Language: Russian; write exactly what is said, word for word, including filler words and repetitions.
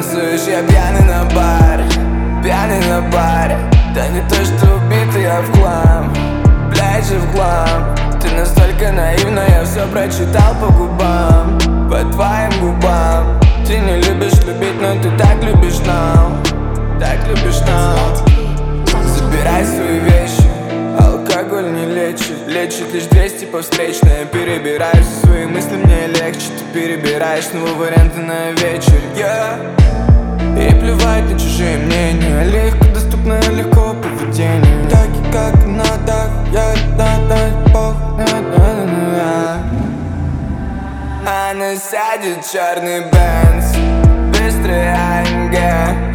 танцуешь, я пьяный на баре, пьяный на баре. Да не то, что убитый, я в хлам, блядь же в хлам. Ты настолько наивна, я все прочитал по губам, по твоим губам. Ты не любишь любить, но ты так любишь нам, так любишь нам. Забирай свои вещи, алкоголь не лечит, лечит лишь двести по встречной. Я перебираю все свои мысли, мне легче. Ты перебираешь снова варианты на вечер, yeah. И плевать на чужие мнения, легко доступное, легко поведение. Так и как надо, я надо, бог, на-на-на-на. Она сядет в черный Бенц, быстрый АМГ.